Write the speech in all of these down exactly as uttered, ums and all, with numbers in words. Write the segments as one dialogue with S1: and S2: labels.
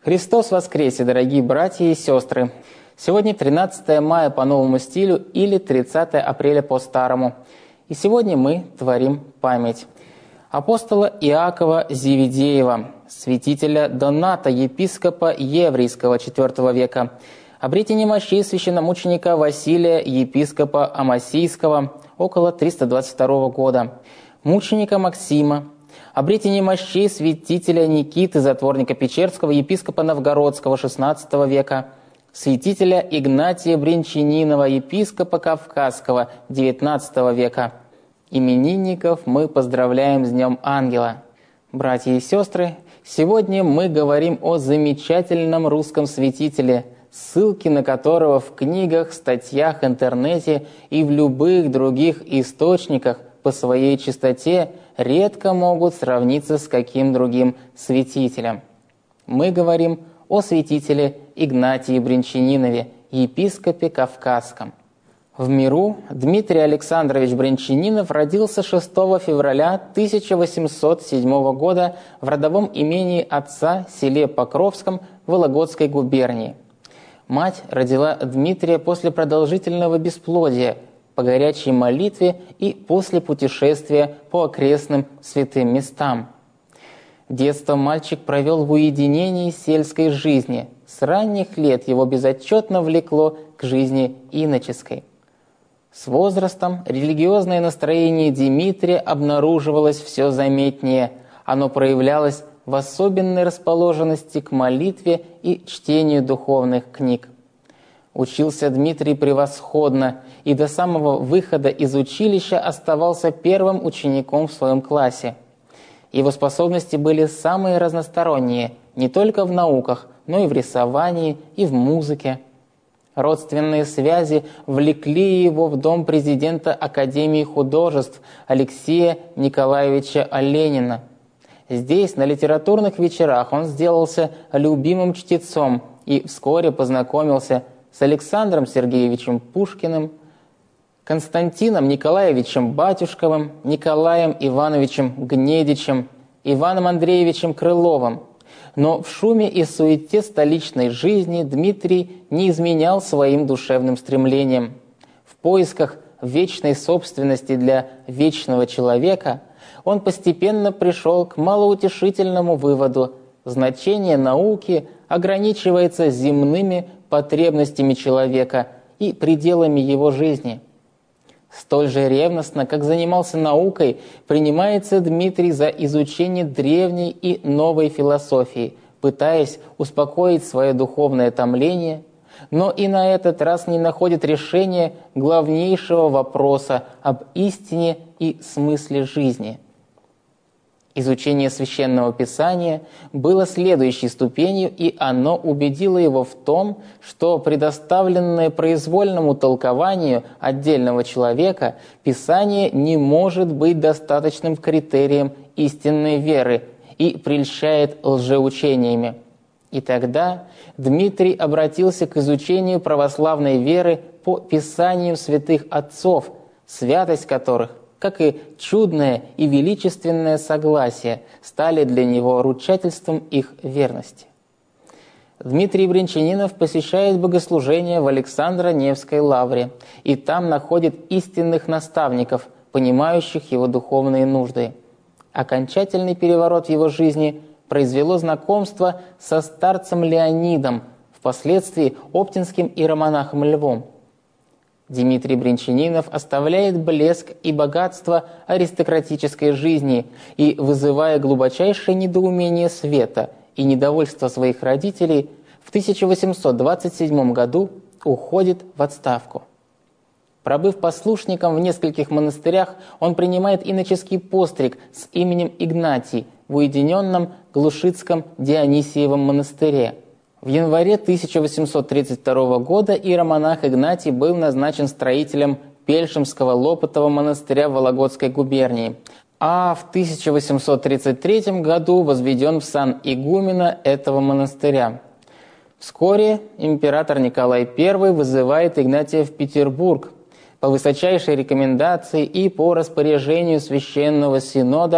S1: Христос воскресе, дорогие братья и сестры! Сегодня тринадцатое мая по новому стилю или тридцатое апреля по старому. И сегодня мы творим память апостола Иакова Зеведеева, святителя Доната, епископа Еврейского четвёртого века, обретение мощей священномученика Василия, епископа Амасийского, около триста двадцать второго года, мученика Максима, обретение мощей святителя Никиты, затворника Печерского, епископа Новгородского шестнадцатого века, святителя Игнатия Бринчанинова, епископа Кавказского девятнадцатого века. Именинников мы поздравляем с Днем Ангела. Братья и сестры, сегодня мы говорим о замечательном русском святителе, ссылки на которого в книгах, статьях, интернете и в любых других источниках по своей чистоте редко могут сравниться с каким другим святителем. Мы говорим о святителе Игнатии Бринчанинове, епископе Кавказском. В миру Дмитрий Александрович Бринчанинов родился шестого февраля тысяча восемьсот седьмого года в родовом имении отца в селе Покровском Вологодской губернии. Мать родила Дмитрия после продолжительного бесплодия, по горячей молитве и после путешествия по окрестным святым местам. Детство мальчик провел в уединении сельской жизни. С ранних лет его безотчетно влекло к жизни иноческой. С возрастом религиозное настроение Дмитрия обнаруживалось все заметнее. Оно проявлялось в особенной расположенности к молитве и чтению духовных книг. Учился Дмитрий превосходно и до самого выхода из училища оставался первым учеником в своем классе. Его способности были самые разносторонние, не только в науках, но и в рисовании, и в музыке. Родственные связи влекли его в дом президента Академии художеств Алексея Николаевича Оленина. Здесь, на литературных вечерах, он сделался любимым чтецом и вскоре познакомился с Александром Сергеевичем Пушкиным, Константином Николаевичем Батюшковым, Николаем Ивановичем Гнедичем, Иваном Андреевичем Крыловым. Но в шуме и суете столичной жизни Дмитрий не изменял своим душевным стремлениям. В поисках вечной собственности для вечного человека он постепенно пришел к малоутешительному выводу: значение науки ограничивается земными потребностями человека и пределами его жизни. Столь же ревностно, как занимался наукой, принимается Дмитрий за изучение древней и новой философии, пытаясь успокоить свое духовное томление, но и на этот раз не находит решения главнейшего вопроса об истине и смысле жизни. Изучение Священного Писания было следующей ступенью, и оно убедило его в том, что предоставленное произвольному толкованию отдельного человека Писание не может быть достаточным критерием истинной веры и прельщает лжеучениями. И тогда Дмитрий обратился к изучению православной веры по Писаниям святых отцов, святость которых, как и чудное и величественное согласие, стали для него ручательством их верности. Дмитрий Бринчанинов посещает богослужение в Александро-Невской лавре, и там находит истинных наставников, понимающих его духовные нужды. Окончательный переворот в его жизни произвело знакомство со старцем Леонидом, впоследствии оптинским иеромонахом Львом. Дмитрий Бринчанинов оставляет блеск и богатство аристократической жизни и, вызывая глубочайшее недоумение света и недовольство своих родителей, в тысяча восемьсот двадцать седьмом году уходит в отставку. Пробыв послушником в нескольких монастырях, он принимает иноческий постриг с именем Игнатий в уединенном Глушицком Дионисиевом монастыре. В январе тысяча восемьсот тридцать второго года иеромонах Игнатий был назначен строителем Пельшемского Лопотова монастыря в Вологодской губернии, а в тысяча восемьсот тридцать третьем году возведен в сан игумена этого монастыря. Вскоре император Николай Первый вызывает Игнатия в Петербург. По высочайшей рекомендации и по распоряжению Священного Синода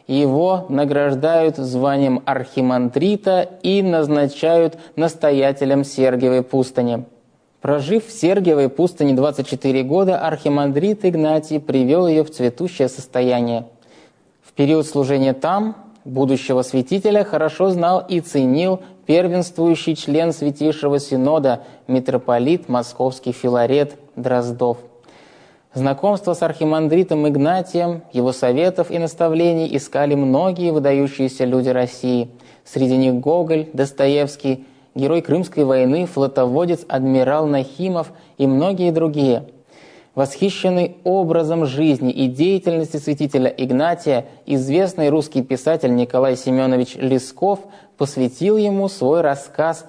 S1: Его награждают званием архимандрита и назначают настоятелем Сергиевой пустыни. Прожив в Сергиевой пустыне двадцать четыре года, архимандрит Игнатий привел ее в цветущее состояние. В период служения там будущего святителя хорошо знал и ценил первенствующий член Святейшего Синода, митрополит Московский Филарет Дроздов. Знакомство с архимандритом Игнатием, его советов и наставлений искали многие выдающиеся люди России. Среди них Гоголь, Достоевский, герой Крымской войны, флотоводец адмирал Нахимов и многие другие. Восхищенный образом жизни и деятельности святителя Игнатия, известный русский писатель Николай Семенович Лесков посвятил ему свой рассказ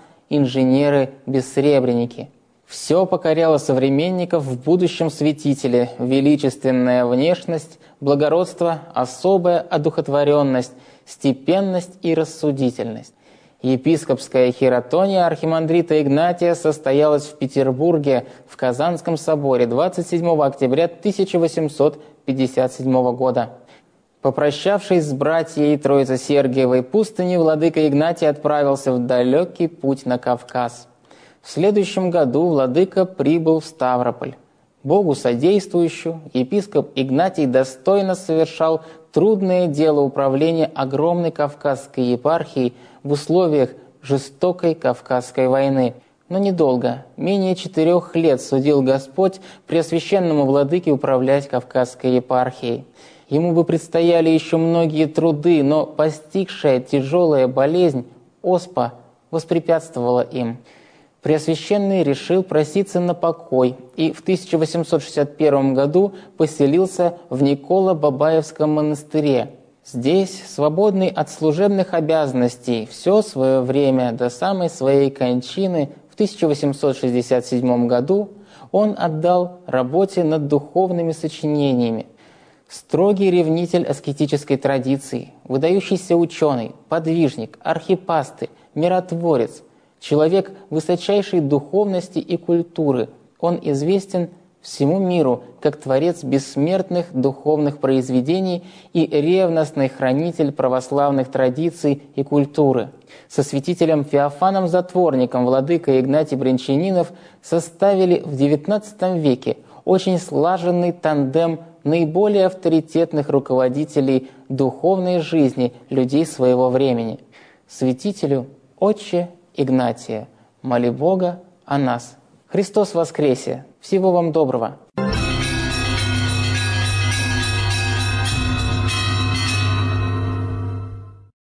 S1: «Инженеры-бессребреники». Все покоряло современников в будущем святителе: величественная внешность, благородство, особая одухотворенность, степенность и рассудительность. Епископская хиротония архимандрита Игнатия состоялась в Петербурге в Казанском соборе двадцать седьмого октября тысяча восемьсот пятьдесят седьмого года. Попрощавшись с братьей Троице-Сергиевой пустыни, владыка Игнатий отправился в далекий путь на Кавказ. В следующем году владыка прибыл в Ставрополь. Богу содействующую, епископ Игнатий достойно совершал трудное дело управления огромной Кавказской епархией в условиях жестокой Кавказской войны. Но недолго, менее четырех лет судил Господь Преосвященному владыке управлять Кавказской епархией. Ему бы предстояли еще многие труды, но постигшая тяжелая болезнь, оспа, воспрепятствовала им. Преосвященный решил проситься на покой и в тысяча восемьсот шестьдесят первом году поселился в Николо-Бабаевском монастыре. Здесь, свободный от служебных обязанностей, все свое время до самой своей кончины в тысяча восемьсот шестьдесят седьмом году он отдал работе над духовными сочинениями. Строгий ревнитель аскетической традиции, выдающийся ученый, подвижник, архипастырь, миротворец, человек высочайшей духовности и культуры, он известен всему миру как творец бессмертных духовных произведений и ревностный хранитель православных традиций и культуры. Со святителем Феофаном Затворником владыка Игнатий Брянчанинов составили в девятнадцатом веке очень слаженный тандем наиболее авторитетных руководителей духовной жизни людей своего времени. Святителю Отче Игнатия, моли Бога о нас. Христос воскресе! Всего вам доброго!